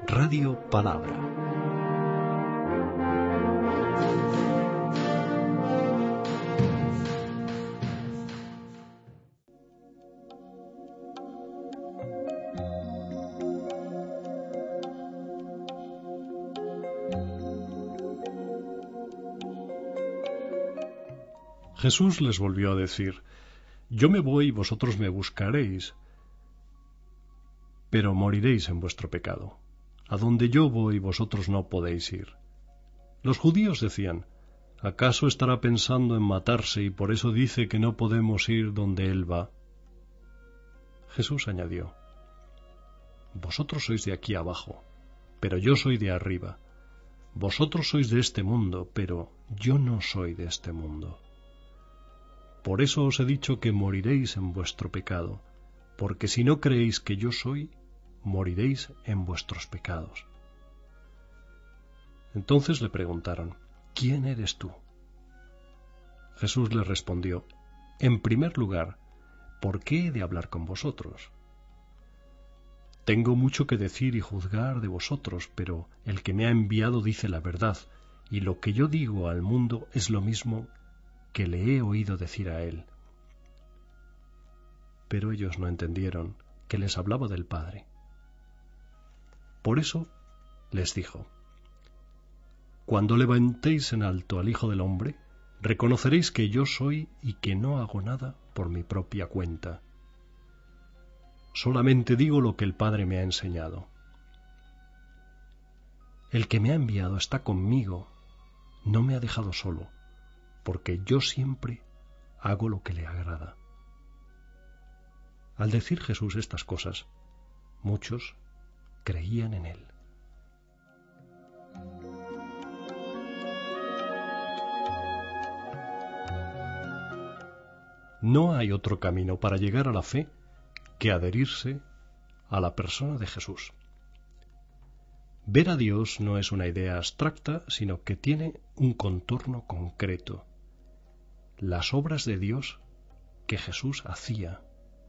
Radio Palabra. Jesús les volvió a decir: Yo me voy y vosotros me buscaréis, pero moriréis en vuestro pecado. A donde yo voy vosotros no podéis ir. Los judíos decían: ¿Acaso estará pensando en matarse y por eso dice que no podemos ir donde él va? Jesús añadió: Vosotros sois de aquí abajo, pero yo soy de arriba. Vosotros sois de este mundo, pero yo no soy de este mundo. Por eso os he dicho que moriréis en vuestro pecado, porque si no creéis que yo soy, moriréis en vuestros pecados. Entonces le preguntaron: ¿Quién eres tú? Jesús les respondió: En primer lugar, ¿por qué he de hablar con vosotros? Tengo mucho que decir y juzgar de vosotros, pero el que me ha enviado dice la verdad, y lo que yo digo al mundo es lo mismo que le he oído decir a él. Pero ellos no entendieron que les hablaba del Padre. Por eso les dijo: Cuando levantéis en alto al Hijo del Hombre, reconoceréis que yo soy y que no hago nada por mi propia cuenta. Solamente digo lo que el Padre me ha enseñado. El que me ha enviado está conmigo, no me ha dejado solo, porque yo siempre hago lo que le agrada. Al decir Jesús estas cosas, muchos creían en él. No hay otro camino para llegar a la fe que adherirse a la persona de Jesús. Ver a Dios no es una idea abstracta, sino que tiene un contorno concreto. Las obras de Dios que Jesús hacía.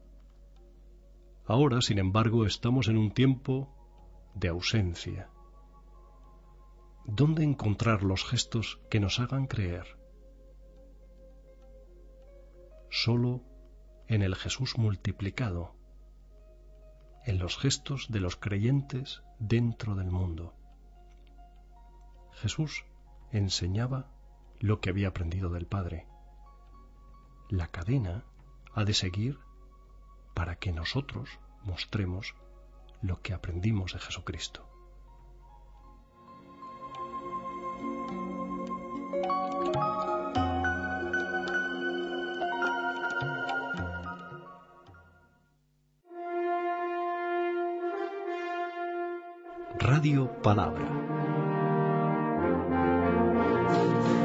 Ahora, sin embargo, estamos en un tiempo de ausencia. ¿Dónde encontrar los gestos que nos hagan creer? Solo en el Jesús multiplicado, en los gestos de los creyentes dentro del mundo. Jesús enseñaba lo que había aprendido del Padre. La cadena ha de seguir para que nosotros mostremos lo que aprendimos de Jesucristo. Radio Palabra.